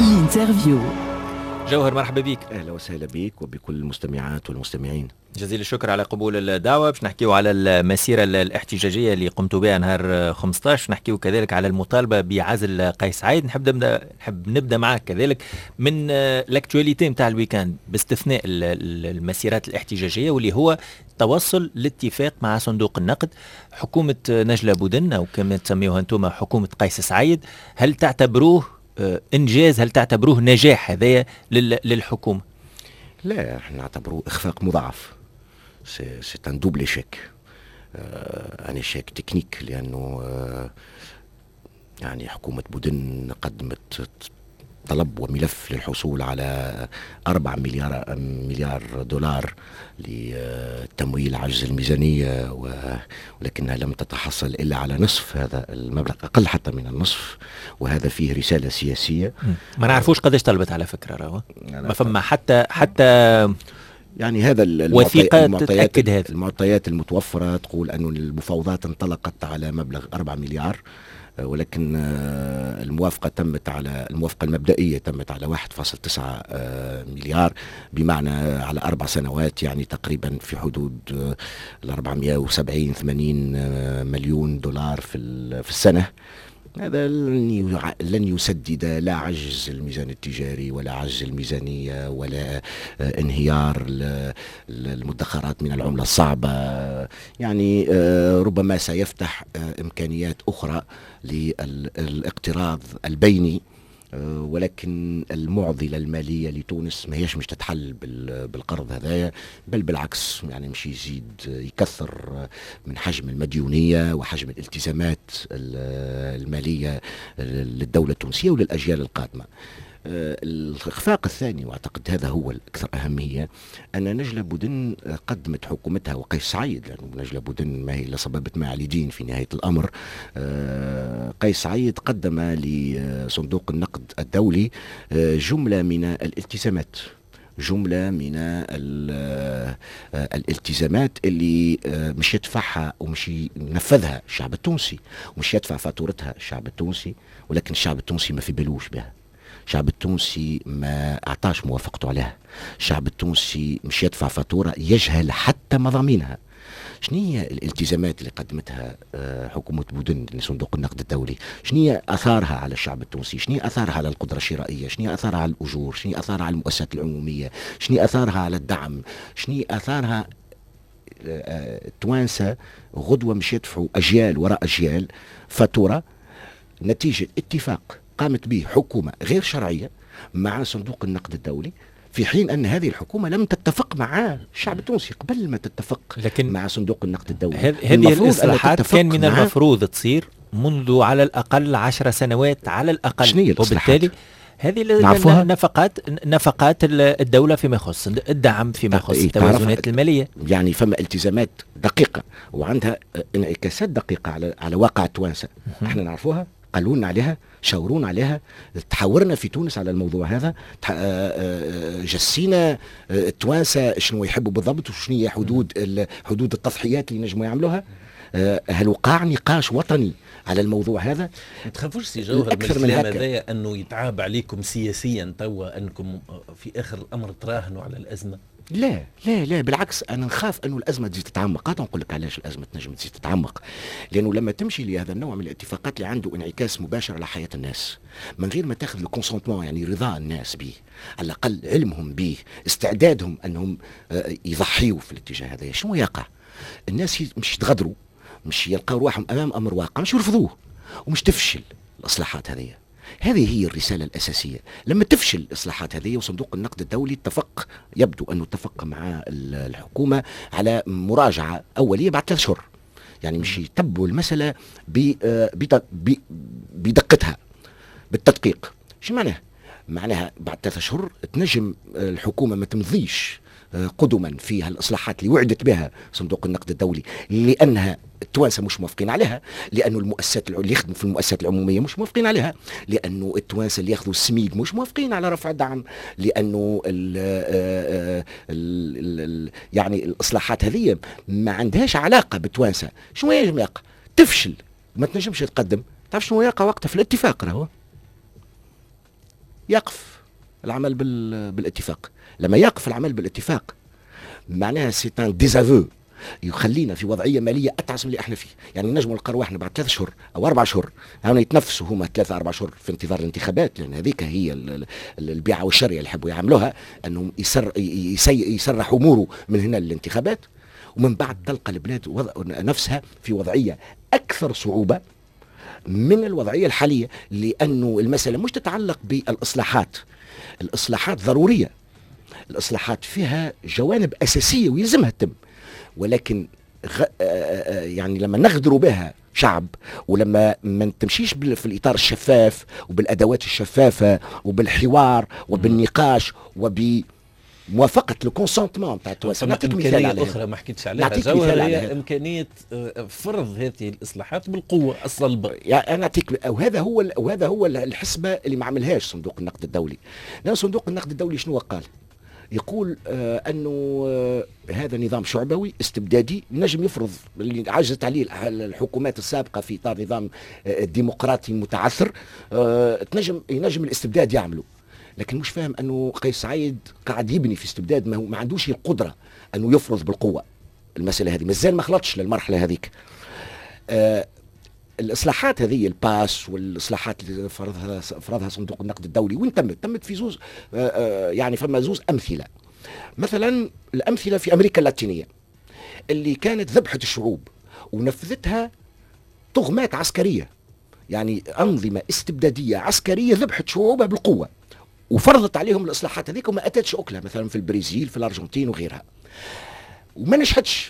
الانترفيو. جوهر، مرحبا بك. اهلا وسهلا بك وبكل المستمعات والمستمعين. جزيل الشكر على قبول الدعوة. باش نحكيو على المسيرة الاحتجاجية اللي قمتوا بها نهار 15، نحكيو كذلك على المطالبة بعزل قيس سعيد. نحب نبدا معك كذلك من الاكتواليتي نتاع الويكاند، باستثناء المسيرات الاحتجاجية واللي هو توصل لاتفاق مع صندوق النقد. حكومة نجلة بودن او كما تسميوها انتم حكومة قيس سعيد، هل تعتبروه انجاز؟ هل تعتبروه نجاح هذايا للحكومة؟ لا، احنا نعتبروه اخفاق مضاعف. سي ان دوبل اشيك، ان اشيك تكنيك، لانه يعني حكومة بودن قدمت طلب وملف للحصول على 4 مليار دولار لتمويل عجز الميزانية، ولكنها لم تتحصل إلا على نصف هذا المبلغ، أقل حتى من النصف، وهذا فيه رسالة سياسية. ما نعرفوش قداش طلبت على فكرة، راهو ما فما حتى يعني هذا وثيقة تأكد هذا. المعطيات المتوفرة تقول أن المفاوضات انطلقت على مبلغ 4 مليار، ولكن الموافقة المبدئية تمت على 1.9 مليار، بمعنى على 4 سنوات، يعني تقريبا في حدود 470-80 مليون دولار في السنة. هذا لن يسدد لا عجز الميزان التجاري ولا عجز الميزانية ولا انهيار المدخرات من العملة الصعبة. يعني ربما سيفتح إمكانيات أخرى للاقتراض البيني، ولكن المعضلة المالية لتونس ما هيش مش تتحل بالقرض هذايا، بل بالعكس، يعني مش يزيد يكثر من حجم المديونية وحجم الالتزامات المالية للدولة التونسية وللأجيال القادمة. الإخفاق الثاني، وأعتقد هذا هو الأكثر أهمية، أن نجلة بودن قدمت حكومتها وقيس سعيد، لأن نجلة بودن ما هي إلا صبابة ماء على اليدين في نهاية الأمر. قيس سعيد قدم لصندوق النقد الدولي جملة من الالتزامات، جملة من الالتزامات اللي مش يدفعها ومش ينفذها الشعب التونسي، ومش يدفع فاتورتها الشعب التونسي، ولكن الشعب التونسي ما في بالوش بها. الشعب التونسي ما اعطاش موافقته عليها. الشعب التونسي مش يدفع فاتورة، يجهل حتى مضامينها. شنو هي الالتزامات اللي قدمتها حكومة بودن لصندوق النقد الدولي؟ شنو هي اثارها على الشعب التونسي؟ شنو هي اثارها على القدرة الشرائية؟ شنو هي اثارها على الاجور؟ شنو هي اثارها على المؤسسات العمومية؟ شنو هي اثارها على الدعم؟ شنو هي اثارها؟ التوانسة غدوة مش يدفعوا اجيال وراء اجيال فاتورة نتيجة اتفاق قامت به حكومة غير شرعية مع صندوق النقد الدولي، في حين أن هذه الحكومة لم تتفق مع الشعب التونسي قبل ما تتفق مع صندوق النقد الدولي. هذه الإصلاحات كان من المفروض تصير منذ على الأقل 10 سنوات على الأقل، وبالتالي هذه نفقات الدولة فيما يخص الدعم، فيما يخص التوازنات المالية. يعني فما التزامات دقيقة وعندها انعكاسات دقيقة على واقع التوانسة. احنا نعرفوها، قالوا عليها، شاورونا عليها، تحاورنا في تونس على الموضوع هذا، جسينا التوانسة شنو يحبوا بالضبط وشنو هي حدود التضحيات اللي نجموا يعملوها. هل وقع نقاش وطني على الموضوع هذا؟ ما تخافوش سي جوهر من الكلام هذايا انه يتعاب عليكم سياسيا توا انكم في اخر الامر تراهنوا على الازمه؟ لا لا لا، بالعكس، انا نخاف انه الازمه تزيد تتعمق. هذا نقول لك علاش الازمه تنجم تزيد تتعمق، لانه لما تمشي لهذا النوع من الاتفاقات اللي عنده انعكاس مباشر على حياه الناس من غير ما تاخذ الكونسنتمون، يعني رضا الناس به، على الاقل علمهم به، استعدادهم انهم يضحيوا في الاتجاه هذا، شنو يقع؟ الناس مش يتغدروا، مش يلقاو رواحهم امام امر واقع، مش يرفضوه ومش تفشل الاصلاحات هذه. هذه هي الرسالة الأساسية. لما تفشل الإصلاحات هذه، وصندوق النقد الدولي يبدو أنه اتفق مع الحكومة على مراجعة أولية بعد 3 أشهر، يعني مش يتبعوا المسألة بدقتها بالتدقيق. شو معناها بعد 3 أشهر تنجم الحكومة ما تمضيش قدما في الإصلاحات اللي وعدت بها صندوق النقد الدولي، لأنها التوانسة مش موافقين عليها، لأنه المؤسسات اللي يخدموا في المؤسسات العمومية مش موافقين عليها، لأنه التوانسة اللي ياخذوا السميد مش موافقين على رفع الدعم، لأنه يعني الإصلاحات هذه ما عندهاش علاقة بالتوانسة. شنو يجب يقع؟ تفشل، ما تنجمش تقدم. تعرف شنو يقع وقتها في الاتفاق؟ راهو يقف العمل بالاتفاق. لما يقف العمل بالاتفاق معناها سي ان ديزافو، يخلينا في وضعيه ماليه اتعس من اللي احنا فيه. يعني نجم نلقى رواحنا بعد 3 شهور او 4 شهور هاونا يتنفسوا هما 3 4 شهور في انتظار الانتخابات، لان هذيك هي البيعه والشريه اللي يحبوا يعملوها، انهم يسرح اموره من هنا للانتخابات، ومن بعد تلقى البلاد نفسها في وضعيه اكثر صعوبه من الوضعيه الحاليه، لانه المساله مش تتعلق بالاصلاحات. الاصلاحات ضروريه، الاصلاحات فيها جوانب اساسيه ويلزمها تتم، ولكن يعني لما نغدروا بها شعب، ولما ما تمشيش في الاطار الشفاف وبالادوات الشفافه وبالحوار وبالنقاش وبموافقه الكونسنتمون تاع التوانسه. نعطيك مثال اخرى ما حكيتش عليها، هي امكانيه فرض هذه الاصلاحات بالقوه الصلبه. يعني انا نعطيك، وهذا هو الحسبه اللي ما عملهاش صندوق النقد الدولي. لان صندوق النقد الدولي شنو قال؟ يقول أنه هذا نظام شعبوي استبدادي نجم يفرض اللي عجزت عليه الحكومات السابقة في إطار نظام ديمقراطي متعثر، ينجم الاستبداد يعمله. لكن مش فاهم أنه قيس سعيد قاعد يبني في استبداد ما عندوش القدرة أنه يفرض بالقوة. المسألة هذه مازال ما خلطش للمرحلة هذيك. الإصلاحات هذه الباس والإصلاحات اللي فرضها صندوق النقد الدولي وين تمت في زوز، يعني فما زوز أمثلة. مثلا الأمثلة في أمريكا اللاتينية اللي كانت ذبحت الشعوب ونفذتها طغمات عسكرية، يعني أنظمة استبدادية عسكرية ذبحت شعوبها بالقوة وفرضت عليهم الإصلاحات هذيك وما أتتش أكلها، مثلا في البرازيل في الأرجنتين وغيرها، وما نجحتش.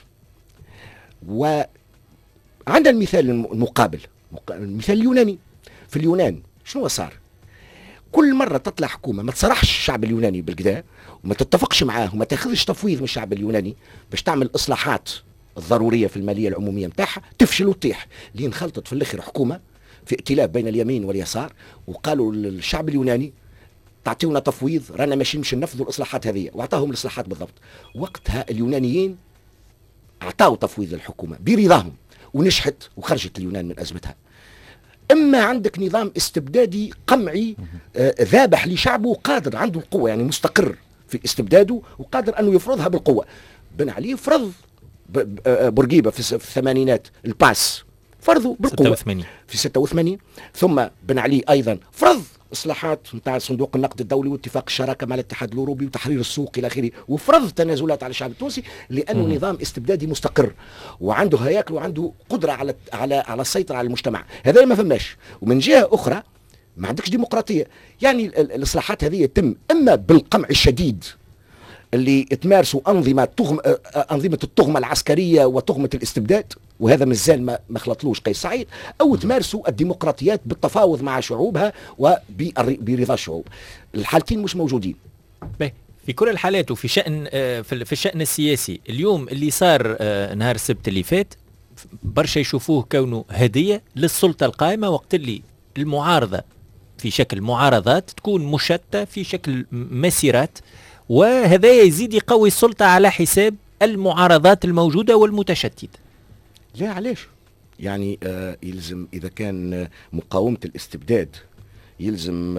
عندنا المثال المقابل، المثال اليوناني. في اليونان شنو صار؟ كل مرة تطلع حكومة ما تصرحش الشعب اليوناني بالكدا وما تتفقش معاه وما تاخذش تفويض من الشعب اليوناني باش تعمل إصلاحات الضرورية في المالية العمومية متاعها، تفشل وتطيح. لين خلطت في الآخر حكومة في ائتلاف بين اليمين واليسار وقالوا للشعب اليوناني تعطيونا تفويض، رانا ماشي ننفذوا الإصلاحات هذه، واعطاهم الإصلاحات بالضبط. وقتها اليونانيين اعطاوا تفويض للحكومة برضاهم ونجحت وخرجت اليونان من أزمتها. إما عندك نظام استبدادي قمعي ذابح لشعبه قادر عنده القوة، يعني مستقر في استبداده وقادر أنه يفرضها بالقوة. بن علي فرض بورقيبة في الثمانينات الباس، فرضوا بالقوة 86 في 86. ثم بن علي أيضا فرض إصلاحات نتاع صندوق النقد الدولي واتفاق الشراكة مع الاتحاد الأوروبي وتحرير السوق إلى آخره، وفرض تنازلات على الشعب التونسي لأنه نظام استبدادي مستقر وعنده هياكل وعنده قدرة على السيطرة على المجتمع. هذا ما فماش. ومن جهة أخرى ما عندكش ديمقراطية، يعني الإصلاحات هذه يتم إما بالقمع الشديد اللي تمارسوا أنظمة التهمة العسكرية وتهمة الاستبداد، وهذا مازال ما خلطلوش قيس سعيد، أو تمارسوا الديمقراطيات بالتفاوض مع شعوبها وبرضا الشعوب. الحالتين مش موجودين. في كل الحالات وفي شأن في الشأن السياسي اليوم اللي صار نهار السبت اللي فات برشا يشوفوه كونه هدية للسلطة القائمة، وقت اللي المعارضة في شكل معارضات تكون مشتتة في شكل مسيرات، وهذا يزيد يقوي السلطة على حساب المعارضات الموجودة والمتشتتة. لا علاش؟ يعني يلزم إذا كان مقاومة الاستبداد يلزم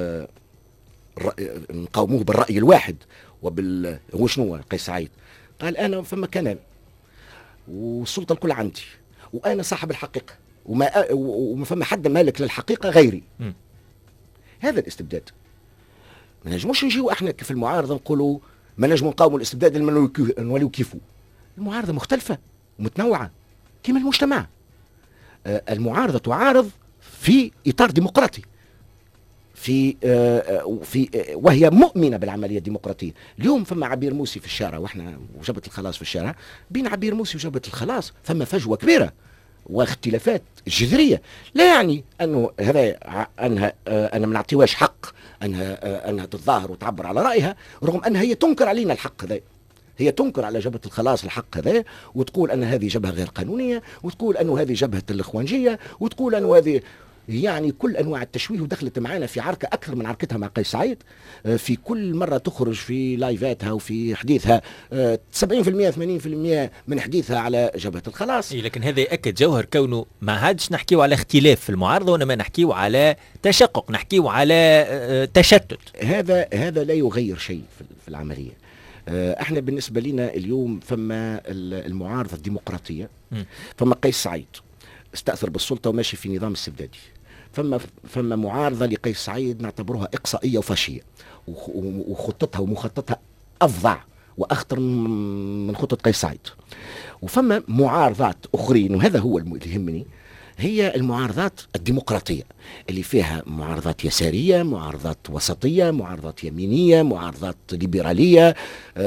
نقاوموه بالرأي الواحد هو شنو قيس سعيد؟ قال أنا فما كلام والسلطة الكل عندي وأنا صاحب الحقيقة وما فما حد مالك للحقيقة غيري. هذا الاستبداد. ما نجموش نجيو احنا في المعارضة نقولوا ما نجمو نقاوموا الاستبداد نوليو كيفو. المعارضة مختلفة ومتنوعة كما المجتمع. المعارضة تعارض في إطار ديمقراطي وهي مؤمنة بالعملية الديمقراطية. اليوم فما عبير موسي في الشارع واحنا وجبهة الخلاص في الشارع، بين عبير موسي وجبهة الخلاص فما فجوة كبيرة واختلافات جذرية. لا يعني أنه هذا أنها أنا ما نعطيوهاش حق أنها تتظاهر وتعبر على رأيها، رغم أنها هي تنكر علينا الحق هذا. هي تنكر على جبهة الخلاص الحق هذا وتقول أن هذه جبهة غير قانونية، وتقول أنه هذه جبهة الإخوانجية، وتقول أنه هذه يعني كل انواع التشويه، ودخلت معنا في عركه اكثر من عركتها مع قيس سعيد. في كل مره تخرج في لايفاتها وفي حديثها 70% 80% من حديثها على جبهه الخلاص. لكن هذا ياكد جوهر كونه ما عادش نحكيو على اختلاف في المعارضه، وانما نحكيو على تشقق، نحكيو على تشتت. هذا لا يغير شيء في العمليه. احنا بالنسبه لنا اليوم فما المعارضه الديمقراطيه، فما قيس سعيد استأثر بالسلطه وماشي في نظام استبدادي، فما معارضه لقيس سعيد نعتبرها اقصائيه وفاشيه، وخطتها ومخططها افظع واخطر من خطه قيس سعيد. وفما معارضات اخرين، وهذا هو اللي يهمني، هي المعارضات الديمقراطيه اللي فيها معارضات يساريه، معارضات وسطيه، معارضات يمينيه، معارضات ليبراليه.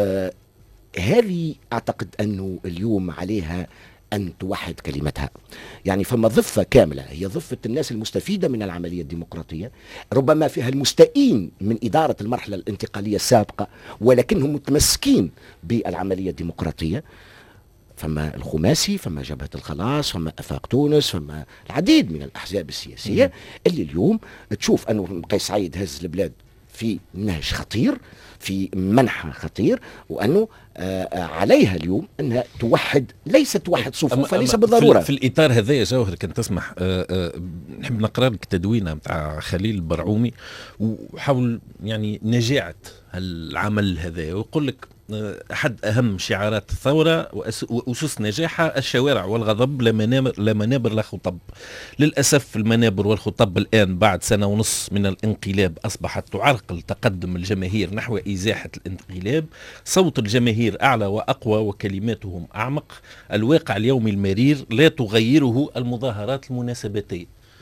هذه اعتقد انه اليوم عليها أن توحد كلمتها. يعني فما ضفة كاملة هي ضفة الناس المستفيدة من العملية الديمقراطية، ربما فيها المستئين من إدارة المرحلة الانتقالية السابقة ولكنهم متمسكين بالعملية الديمقراطية. فما الخماسي، فما جبهة الخلاص، فما أفاق تونس، فما العديد من الأحزاب السياسية اللي اليوم تشوف أنه قيس سعيد هز البلاد في نهج خطير، في منحى خطير، وأنه عليها اليوم أنها توحد، ليس توحد صفوفها، ليس بالضرورة. في الإطار هذا يا جوهر كان تسمح نحب نقرأ لك تدوينة متاع خليل البرعومي وحول يعني نجاعة العمل هذا، ويقول لك أحد أهم شعارات الثورة وأسس نجاحها الشوارع والغضب لا منابر لا خطب. للأسف المنابر والخطب الآن بعد سنة ونص من الانقلاب أصبحت تعرقل تقدم الجماهير نحو إزاحة الانقلاب. صوت الجماهير أعلى وأقوى وكلماتهم أعمق. الواقع اليومي المرير لا تغيره المظاهرات المناسباتية.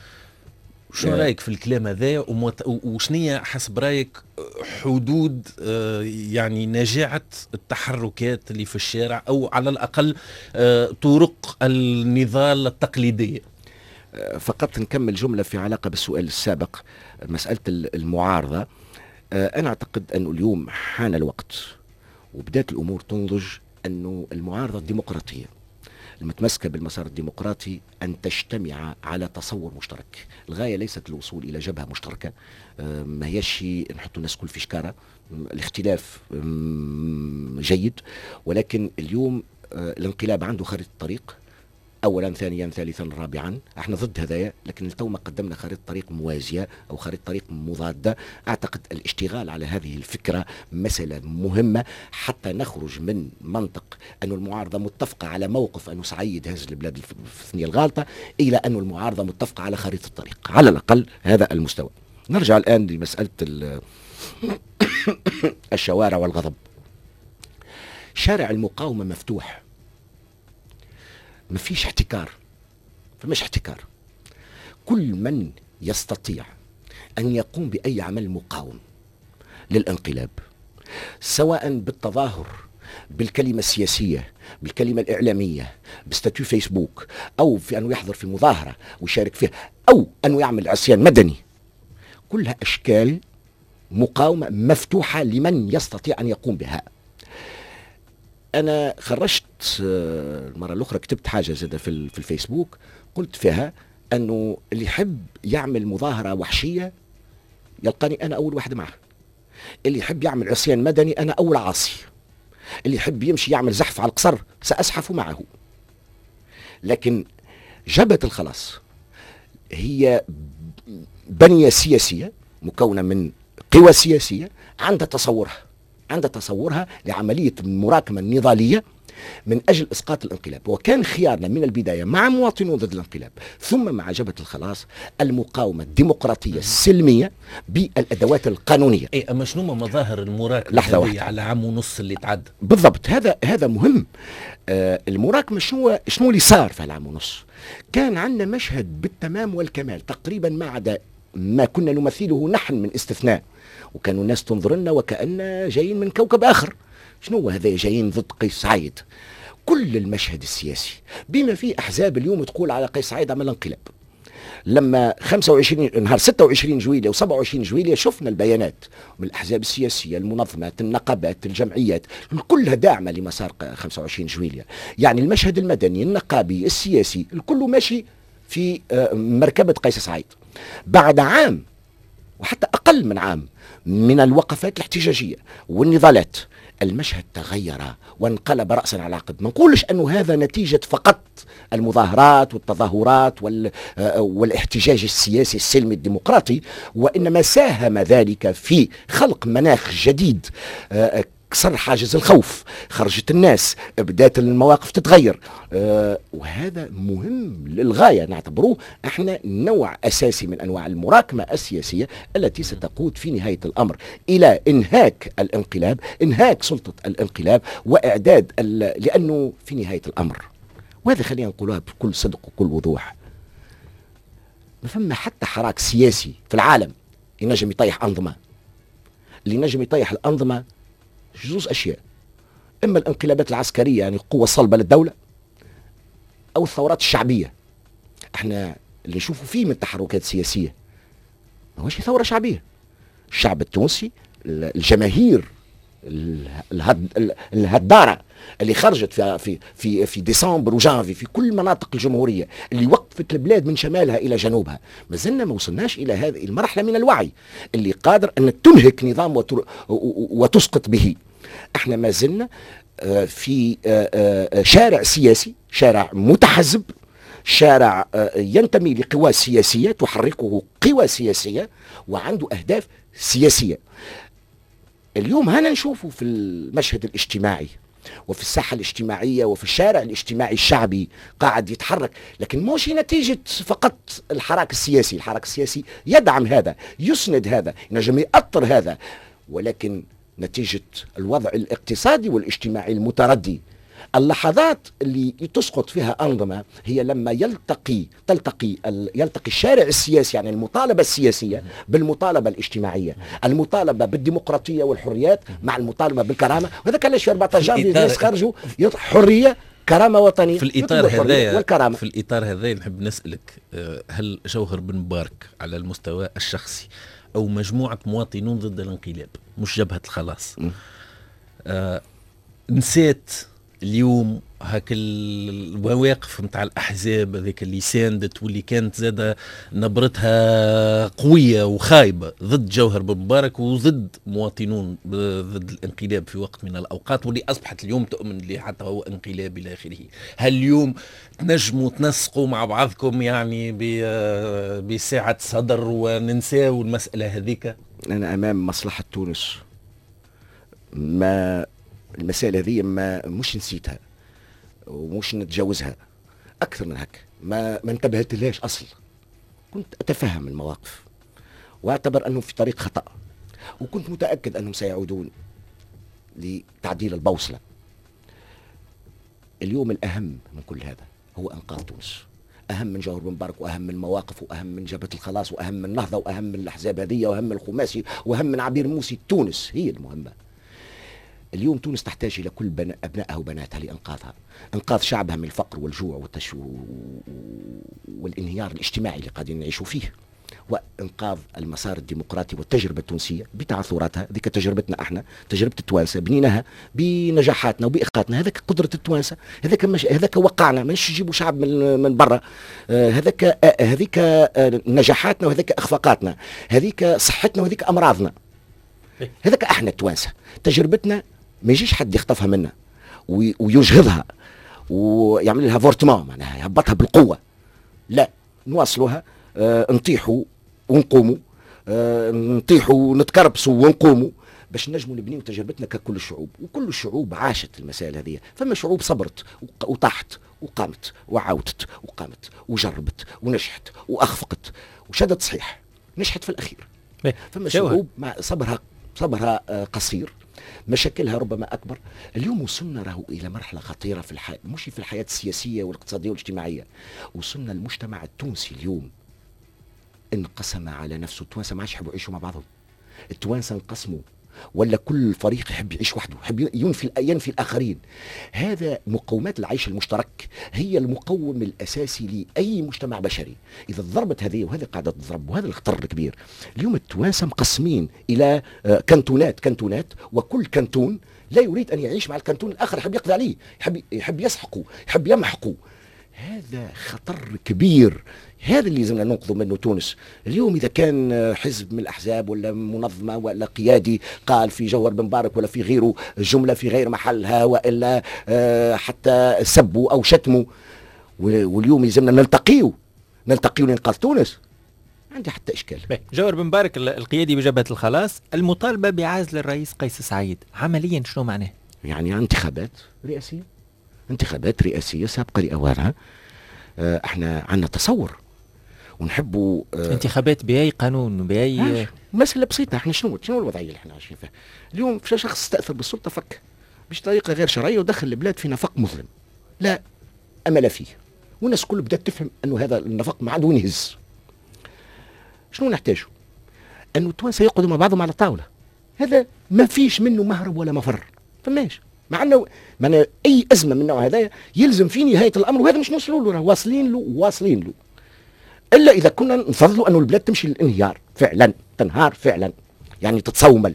شو رايك في الكلام هذا، وشنية حسب رايك حدود يعني نجاعة التحركات اللي في الشارع، او على الاقل طرق النضال التقليدية؟ فقط نكمل جملة في علاقة بالسؤال السابق، مسألة المعارضة. انا اعتقد انه اليوم حان الوقت وبدات الامور تنضج، انه المعارضة الديمقراطية المتمسكة بالمسار الديمقراطي أن تجتمع على تصور مشترك. الغاية ليست الوصول إلى جبهة مشتركة، ما هيش نحط الناس كل في شكارة. الاختلاف جيد، ولكن اليوم الانقلاب عنده خريطة طريق، أولا ثانيا ثالثا رابعا. احنا ضد هذايا، لكن التو ما قدمنا خريطة طريق موازية أو خريطة طريق مضادة. أعتقد الاشتغال على هذه الفكرة مسألة مهمة حتى نخرج من منطق أن المعارضة متفقة على موقف أنه سعيد هز البلاد في الثنية الغالطة، إلى أن المعارضة متفقة على خريطة الطريق، على الأقل هذا المستوى. نرجع الآن لمسألة الشوارع والغضب. شارع المقاومة مفتوح، ما فيش احتكار، فمش احتكار. كل من يستطيع أن يقوم بأي عمل مقاوم للانقلاب، سواء بالتظاهر، بالكلمة السياسية، بالكلمة الإعلامية، بستاتيو فيسبوك، أو في أنه يحضر في مظاهرة ويشارك فيها، أو أنه يعمل عصيان مدني، كلها أشكال مقاومة مفتوحة لمن يستطيع أن يقوم بها. أنا خرجت المرة الأخرى كتبت حاجة زادة في الفيسبوك، قلت فيها أنه اللي يحب يعمل مظاهرة وحشية يلقاني أنا أول واحد معه، اللي يحب يعمل عصيان مدني أنا أول عاصي، اللي يحب يمشي يعمل زحف على القصر سأزحف معه. لكن جبهة الخلاص هي بنية سياسية مكونة من قوى سياسية عندها تصورها لعملية المراكمة النضالية من أجل إسقاط الانقلاب. وكان خيارنا من البداية مع مواطنون ضد الانقلاب ثم مع جبهة الخلاص المقاومة الديمقراطية السلمية بالأدوات القانونية. أما شنو مظاهر المراكمة على عام ونص اللي تعدى؟ بالضبط، هذا مهم. المراكمة شنو اللي صار في العام ونص؟ كان عندنا مشهد بالتمام والكمال تقريبا ما عدا ما كنا نمثله نحن من استثناء، وكانوا الناس تنظر لنا وكأننا جايين من كوكب آخر. شنو هذا جايين ضد قيس سعيد؟ كل المشهد السياسي بما فيه أحزاب اليوم تقول على قيس سعيد عمل انقلاب. لما 25 نهار 26 جويلية و27 جويلية شفنا البيانات من الأحزاب السياسية، المنظمات، النقابات، الجمعيات، كلها داعمة لمسار 25 جويلية. يعني المشهد المدني، النقابي، السياسي، الكل ماشي في مركبة قيس سعيد. بعد عام وحتى أقل من عام من الوقفات الاحتجاجية والنضالات، المشهد تغير وانقلب رأسا على عقب. ما نقولش أنه هذا نتيجة فقط المظاهرات والتظاهرات والاحتجاج السياسي السلمي الديمقراطي، وإنما ساهم ذلك في خلق مناخ جديد، كسر حاجز الخوف، خرجت الناس، بدات المواقف تتغير، وهذا مهم للغاية. نعتبروه احنا نوع أساسي من أنواع المراكمة السياسية التي ستقود في نهاية الأمر إلى إنهاك الانقلاب، إنهاك سلطة الانقلاب وإعداد لأنه في نهاية الأمر، وهذا خلينا نقولها بكل صدق وكل وضوح، ما فما حتى حراك سياسي في العالم ينجم يطيح أنظمة. اللي ينجم يطيح الأنظمة جزء أشياء، إما الانقلابات العسكرية يعني قوة صلبة للدولة، أو الثورات الشعبية. احنا اللي نشوفوا فيه من تحركات سياسية ما هوش ثورة شعبية. الشعب التونسي، الجماهير الهدارة اللي خرجت في ديسمبر وجانفي في كل مناطق الجمهورية، اللي وقفت البلاد من شمالها إلى جنوبها، ما زلنا ما وصلناش إلى هذه المرحلة من الوعي اللي قادر أن تنهك نظام وتسقط به. احنا ما زلنا في شارع سياسي، شارع متحزب، شارع ينتمي لقوى سياسية تحركه قوى سياسية وعنده أهداف سياسية. اليوم هنا نشوفه في المشهد الاجتماعي وفي الساحة الاجتماعية وفي الشارع الاجتماعي الشعبي قاعد يتحرك، لكن مش نتيجة فقط الحراك السياسي. الحراك السياسي يدعم هذا، يسند هذا، ينجم يأطر هذا، ولكن نتيجة الوضع الاقتصادي والاجتماعي المتردي. اللحظات اللي تسقط فيها أنظمة هي لما يلتقي الشارع السياسي، يعني المطالبة السياسية بالمطالبة الاجتماعية، المطالبة بالديمقراطية والحريات مع المطالبة بالكرامة. وهذا كان في 14 جانفي الناس خرجوا حرية كرامة وطنية. في الإطار هذا في الإطار هذا نحب نسألك، هل جوهر بن مبارك على المستوى الشخصي أو مجموعة مواطنون ضد الانقلاب، مش جبهة الخلاص، نسيت اليوم هاك المواقف متاع الأحزاب هذيك اللي ساندت واللي كانت زادة نبرتها قوية وخايبة ضد جوهر بن مبارك وضد مواطنون ضد الانقلاب في وقت من الأوقات، واللي أصبحت اليوم تؤمن اللي حتى هو انقلاب إلى آخره؟ هل اليوم تنجموا تنسقوا مع بعضكم يعني بساعة صدر وننساو المسألة هذيك؟ أنا أمام مصلحة تونس، ما المسائل هذه مش نسيتها ومش نتجاوزها، أكثر من هكا ما انتبهت لهاش أصل. كنت أتفهم المواقف وأعتبر أنهم في طريق خطأ، وكنت متأكد أنهم سيعودون لتعديل البوصلة. اليوم الأهم من كل هذا هو إنقاذ تونس، أهم من جوهر بن مبارك وأهم من المواقف وأهم من جبهة الخلاص وأهم من النهضة وأهم من الأحزاب هذه وأهم من الخماسي وأهم من عبير موسي. تونس هي المهمة. اليوم تونس تحتاج إلى كل أبنائها وبناتها لإنقاذها، إنقاذ شعبها من الفقر والجوع والانهيار الاجتماعي اللي قاعدين نعيشوا فيه، وإنقاذ المسار الديمقراطي والتجربة التونسية بتعثراتها. ذيك تجربتنا احنا، تجربة التوانسة، بنيناها بنجاحاتنا وبإخفاقاتنا. هذاك قدرة التوانسة، هذاك وقعنا، مش يجيبوا شعب من برا. هذيك نجاحاتنا وهذيك إخفاقاتنا، هذيك صحتنا وهذيك أمراضنا. هذاك احنا التوانسة، تجربتنا ما يجيش حد يخطفها منا ويجهضها ويعمل لها فورتمان، معناها يهبطها بالقوة. لا، نواصلوها، نطيحوا ونقوموا، نطيحوا ونتكربسوا ونقوموا باش نجموا نبنيو تجربتنا ككل الشعوب. وكل الشعوب عاشت المسائل هذه. فما شعوب صبرت وطاحت وقامت وعاودت وقامت وجربت ونجحت وأخفقت وشدت صحيح، نجحت في الأخير. فما شعوب صبرها قصير، مشاكلها ربما أكبر. اليوم وصلنا راهو إلى مرحلة خطيرة في الحياة، مش في الحياة السياسية والاقتصادية والاجتماعية. وصلنا المجتمع التونسي اليوم انقسم على نفسه. التوانسة ما عادش يحبوا يعيشوا مع بعضهم، التوانسة انقسموا، ولا كل فريق يحب يعيش وحده، يحب ينفي الآخرين. هذا مقومات العيش المشترك هي المقوم الأساسي لأي مجتمع بشري. إذا ضربت هذه وهذه قاعدة تضرب، وهذا الخطر الكبير. اليوم التوانسة مقسمين إلى كنتونات، وكل كنتون لا يريد أن يعيش مع الكنتون الآخر، يحب يقضي عليه، يحب يسحقه، يحب يمحقه. هذا خطر كبير. هذا اللي لازمنا ننقذوا منه تونس. اليوم إذا كان حزب من الأحزاب ولا منظمة ولا قيادي قال في جوهر بن مبارك ولا في غيره جملة في غير محلها وإلا حتى سبوا أو شتموا، واليوم لازمنا نلتقيوا لإنقاذ تونس، عندي حتى إشكال. جوهر بن مبارك القيادي بجبهة الخلاص المطالبة بعزل الرئيس قيس سعيد، عمليا شنو معناه؟ يعني انتخابات رئاسية سابقة لأوانها. احنا عندنا تصور ونحبوا انتخابات بأي قانون بأي مسألة بسيطة. احنا شنو الوضعية اللي احنا عايشين فيها اليوم؟ في شخص استأثر بالسلطة فك بطريقة غير شرعية ودخل البلاد في نفق مظلم لا أمل فيه، والناس كل بدأت تفهم أنه هذا النفق ما عنده يهز. شنو نحتاجه؟ أنه التوانسة يقعدوا مع بعضهم على الطاولة، هذا ما فيش منه مهرب ولا مفر، فماش مع أي أزمة من النوع هذا يلزم في نهاية الأمر، وهذا مش نوصلوا له، واصلين له إلا إذا كنا نفضلوا أنه البلاد تمشي للانهيار فعلا، تنهار فعلا، يعني تتصومل.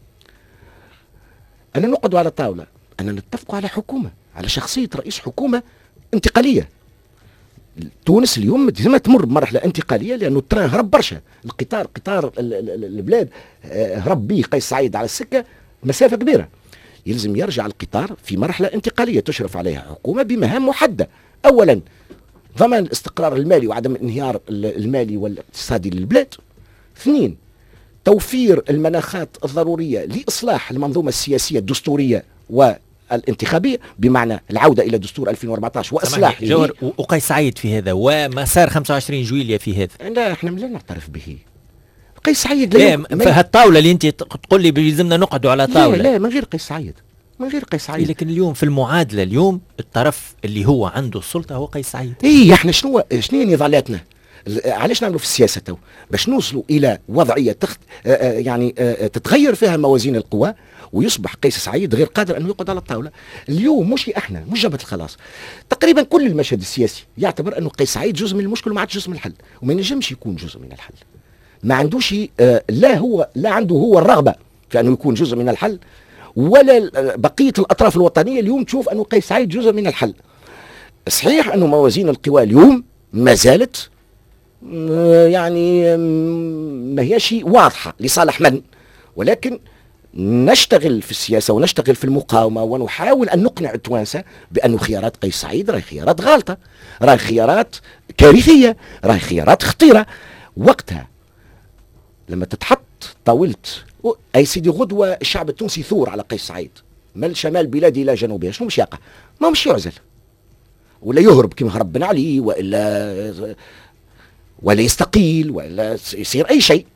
أنا نقعدوا على الطاولة، أنا نتفقوا على حكومة، على شخصية رئيس حكومة انتقالية. تونس اليوم لازم تمر بمرحلة انتقالية، لأنه التران هرب برشا، قطار البلاد هرب به قيس سعيد على السكة مسافة كبيرة، يلزم يرجع القطار في مرحلة انتقالية تشرف عليها حكومة بمهام محددة. أولا ضمان الاستقرار المالي وعدم الانهيار المالي والاقتصادي للبلاد. 2 توفير المناخات الضرورية لإصلاح المنظومة السياسية الدستورية والانتخابية، بمعنى العودة إلى دستور 2014 وإصلاح جوهر وقيس سعيد في هذا ومسار 25 جويلية في هذا. لا احنا لا نعترف به. قيس سعيد في هالطاولة اللي انت تقول لي بيلزمنا نقعدوا على طاولة، لا من غير قيس سعيد. لكن اليوم في المعادلة اليوم الطرف اللي هو عنده السلطة هو قيس سعيد. احنا شنو نضالاتنا؟ علاش نعملوا في السياسة تو؟ باش نوصلوا إلى وضعية تتغير فيها موازين القوى ويصبح قيس سعيد غير قادر أنه يقعد على الطاولة. اليوم مش احنا، مش جبهة الخلاص، تقريبا كل المشهد السياسي يعتبر أنه قيس سعيد جزء من المشكل وما عادش جزء من الحل، وما ينجمش يكون جزء من الحل. ما عندوش لا عنده هو الرغبة في أنه يكون جزء من الحل، ولا بقية الأطراف الوطنية اليوم تشوف أنه قيس سعيد جزء من الحل. صحيح أنه موازين القوى اليوم ما زالت ما هيش واضحة لصالح من، ولكن نشتغل في السياسة ونشتغل في المقاومة ونحاول أن نقنع التوانسة بأن خيارات قيس سعيد راهي خيارات غالطة، راهي خيارات كارثية، راهي خيارات خطيرة. وقتها لما تتحط طاولت أي سيدي غدوة الشعب التونسي ثور على قيس سعيد من شمال بلادي إلى جنوبها، شنو مش يقع؟ ما مش يعزل ولا يهرب كما هرب بن علي ولا يستقيل ولا يصير أي شيء،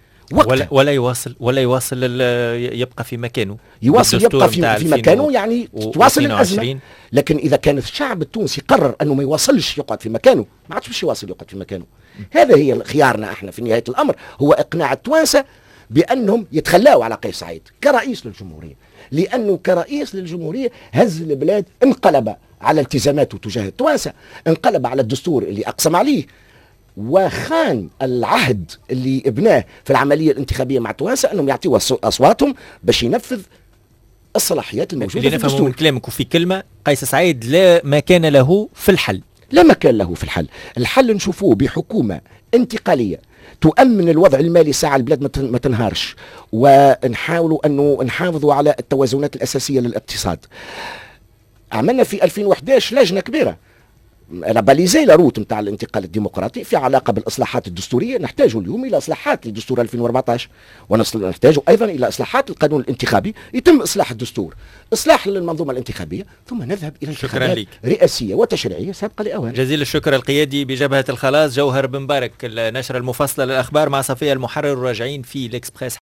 ولا يواصل يبقى في مكانه، يبقى في مكانه، يعني تواصل الأزمة. لكن إذا كان الشعب التونسي قرر أنه ما يواصلش يقعد في مكانه، ما عادش باش يواصل يقعد في مكانه. هذا هي خيارنا احنا في نهاية الأمر، هو إقناع التوانسة بأنهم يتخلاوا على قيس سعيد كرئيس للجمهورية، لأنه كرئيس للجمهورية هز البلاد، انقلب على التزاماته تجاه التوانسة، انقلب على الدستور اللي أقسم عليه، وخان العهد اللي ابناه في العملية الانتخابية مع التوانسة أنهم يعطيوا أصواتهم باش ينفذ الصلاحيات الموجودة في الدستور. من كلامك وفي كلمة، قيس سعيد لا مكان له في الحل، لا مكان له في الحل. الحل نشوفوه بحكومة انتقالية تؤمن الوضع المالي ساعة البلاد ما تنهارش، ونحاولوا أنه نحافظوا على التوازنات الأساسية للاقتصاد. عملنا في 2011 لجنة كبيرة باليزي لاروت نتاع الانتقال الديمقراطي في علاقة بالإصلاحات الدستورية. نحتاج اليوم إلى إصلاحات لدستور 2014، ونحتاج أيضا إلى إصلاحات القانون الانتخابي، يتم إصلاح الدستور، إصلاح للمنظومة الانتخابية، ثم نذهب إلى انتخابات رئاسية وتشريعية سابقة لأوان. جزيل الشكر القيادي بجبهة الخلاص جوهر بن مبارك. النشرة المفصلة للأخبار مع صفية المحرر، راجعين في الإكسبريس.